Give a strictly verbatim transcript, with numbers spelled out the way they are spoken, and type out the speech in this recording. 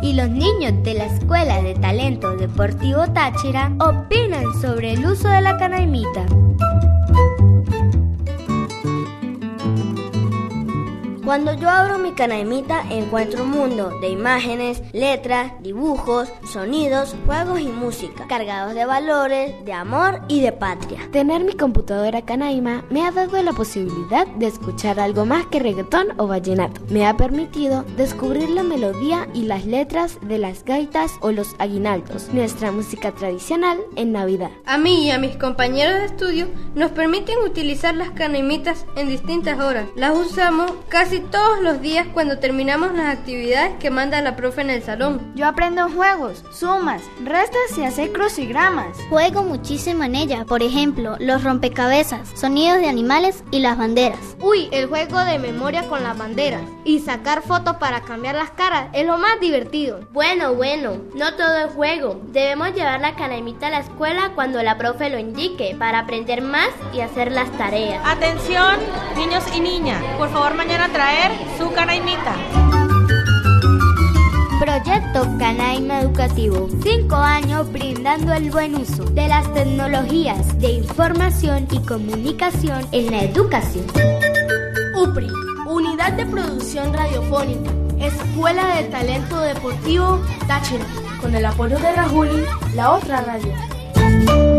y los niños de la Escuela de Talento Deportivo Táchira opinan sobre el uso de la canaimita. Cuando yo abro mi canaimita encuentro un mundo de imágenes, letras, dibujos, sonidos, juegos y música, cargados de valores, de amor y de patria. Tener mi computadora canaima me ha dado la posibilidad de escuchar algo más que reggaetón o vallenato. Me ha permitido descubrir la melodía y las letras de las gaitas o los aguinaldos, nuestra música tradicional en Navidad. A mí y a mis compañeros de estudio nos permiten utilizar las canaimitas en distintas horas. Las usamos casi todos los días cuando terminamos las actividades que manda la profe en el salón. Yo aprendo juegos, sumas, restas y hacer crucigramas. Juego muchísimo en ella, por ejemplo, los rompecabezas, sonidos de animales y las banderas. Uy, el juego de memoria con las banderas y sacar fotos para cambiar las caras es lo más divertido. Bueno, bueno, no todo es juego. Debemos llevar la canaimita a la escuela cuando la profe lo indique para aprender más y hacer las tareas. Atención, niños y niñas, por favor mañana traer su canaimita. Proyecto Canaima Educativo. Cinco años brindando el buen uso de las tecnologías de información y comunicación en la educación. U P R I, Unidad de Producción Radiofónica, Escuela de Talento Deportivo Táchira, con el apoyo de Rajuli, la otra radio.